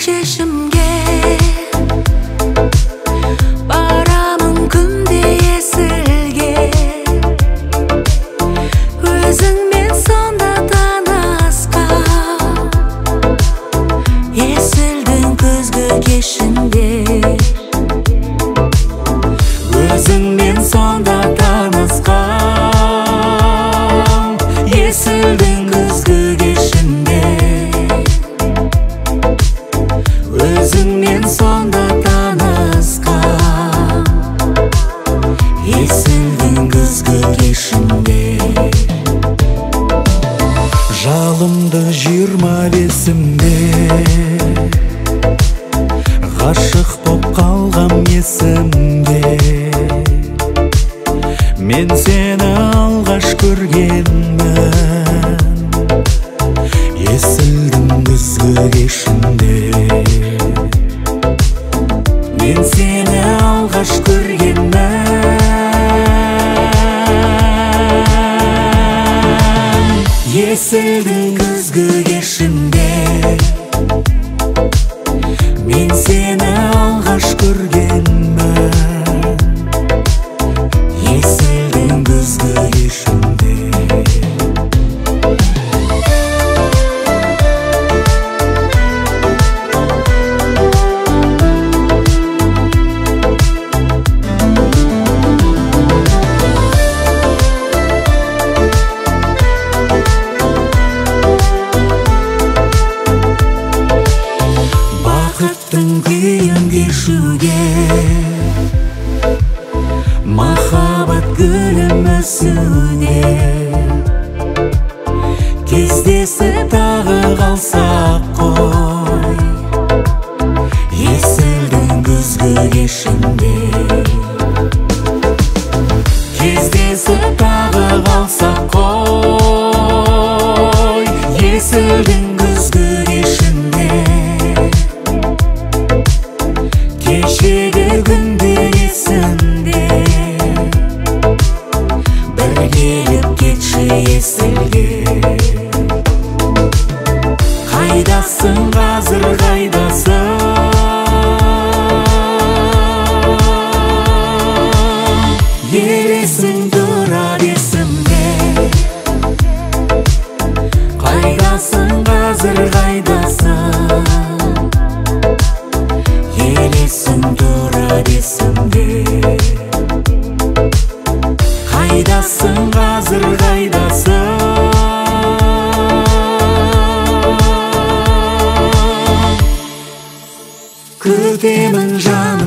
шешімге барамын күнде есілге өзіңмен сонда танысқан есілдің күзгі кешінде өзіңмен сонда танысқан есілдің күзгі кешінде өзіңмен сонда танысқан есілдің күзгі кешінде жалымды 25-імде ғашық боп қалғам есімде мен сені алғаш көргенмін есілдің күзгі кешінде мен сені алғаш көргенмін есілдің күзгі кешінде мен сені алғаш көргенмін есілдің күзгі кешінде бақыттың күйін кешуге махаббат гүлін өсуде кездесіп тағы қалсақ қой есілдің күзгі кешінде кездесіп тағы қалсақ қой есілдің күзгі кешінде кешегі күндер есімде бір келіп кетші есілге қайдасың қазір қайдасың елесің тұрар есімде қайдасың қазір қайдасың елесің тұрар есімде қайдасың қазір қайдасың күтемін жаным